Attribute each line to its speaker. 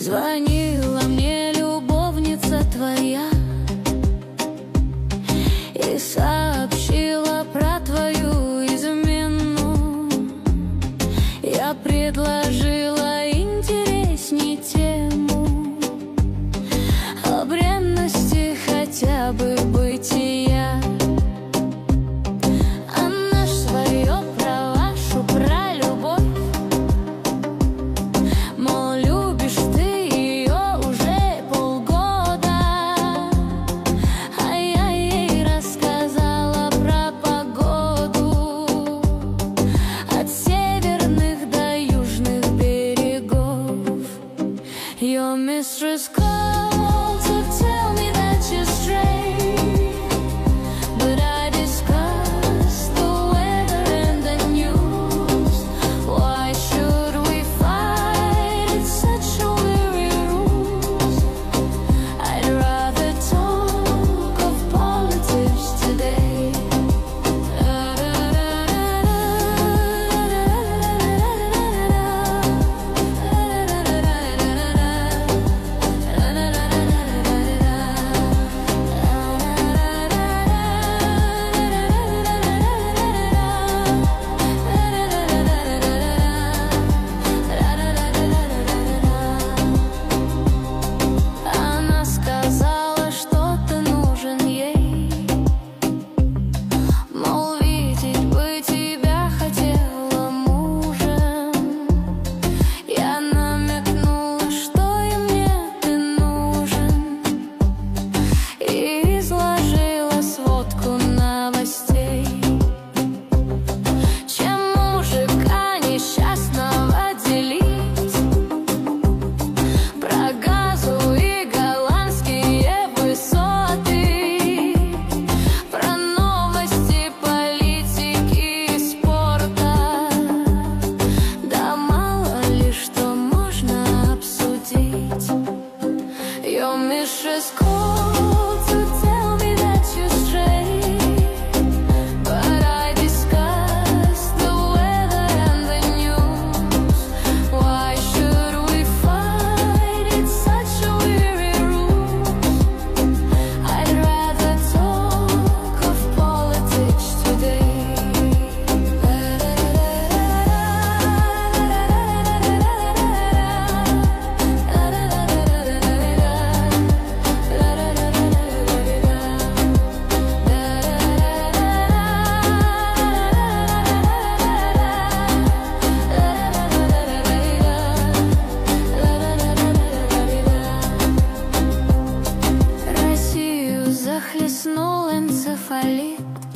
Speaker 1: Звонила мне любовница твоя и сообщила про твою измену. Я предложила интересней тему о бренности хотя бы бытия. Она ж свое про вашу, про любовь, мол, любишь ты ее уже полгода. А я ей рассказала про погоду от северных до южных берегов. Your mistress called to tell me that you're straight, but I discussed the weather and the news. Why should we fight? It's such a weary ruse. I'd rather talk of politics today. Она сказала, что ты нужен ей, мол, видеть бы тебя хотела мужем. Я намекнула, что и мне ты нужен, и изложила сводку новостей. Чем мужика несчастного делить? Про газу и голландские высоты, про новости политики и спорта. Да мало ли что можно обсудить. Your mistress called to tell me that you're straight, but I discussed the weather and the news. Why should we fight? It's such a weary ruse. I'd rather talk of politics today. Россию захлестнул энцефалит.